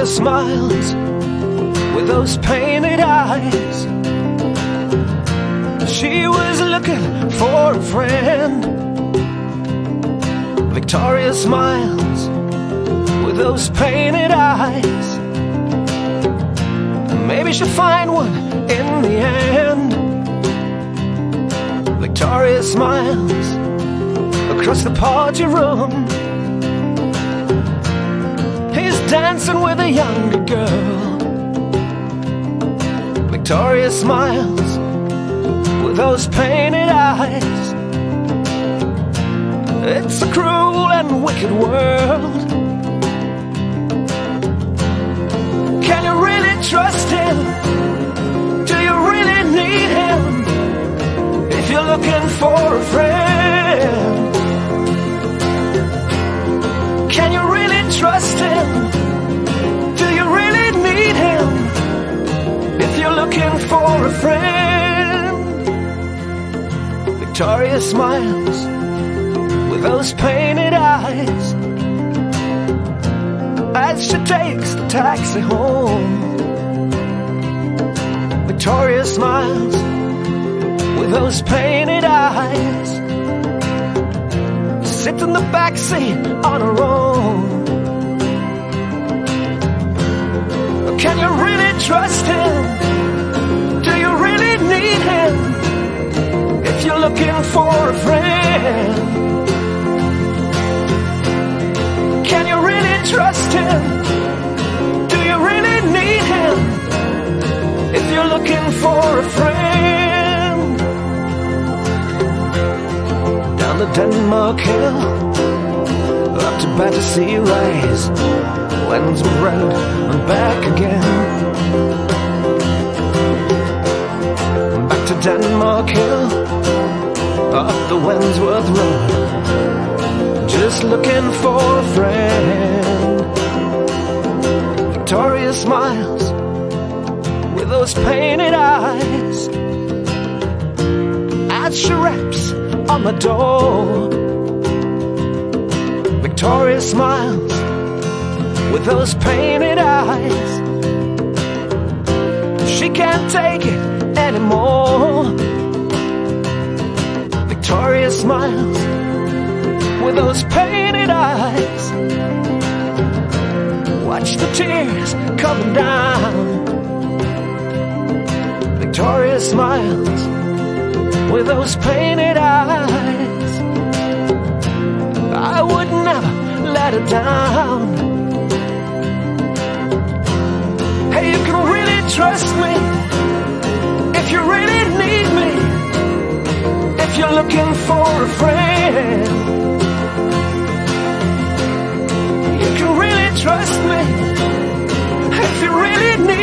smiles with those painted eyes. She was looking for a friend. Victoria smiles with those painted eyes. Maybe she'll find one in the end. Victoria smiles across the party room. He's dancing with a younger girl. Victoria smiles with those painted eyes. It's a cruel and wicked world. Can you really trust him? Do you really need him? If you're looking for a friend, can you really trust him? Do you really need him? If you're looking for a friend. Victoria smiles with those painted eyes as she takes the taxi home. Victoria smiles with those painted eyes, sit in the backseat on her own. Can you really trust him? Do you really need him? If you're looking for a friend, can you really trust him? Do you really need him? If you're looking for a friend. Down the Denmark Hill, up to Battersea Rise, Wandsworth Road and back again. Back to Denmark Hill, up the Wandsworth Road, just looking for a friend. Victoria smiles with those painted eyes as she raps on the door. Victoria smiles with those painted eyes. She can't take it anymore. Victoria smiles with those painted eyes. Watch the tears coming down. Victoria smiles with those painted eyes. I would never let her down. Hey, you can really trust me if you really need me. If you're looking for a friend, you can really trust me if you really need me.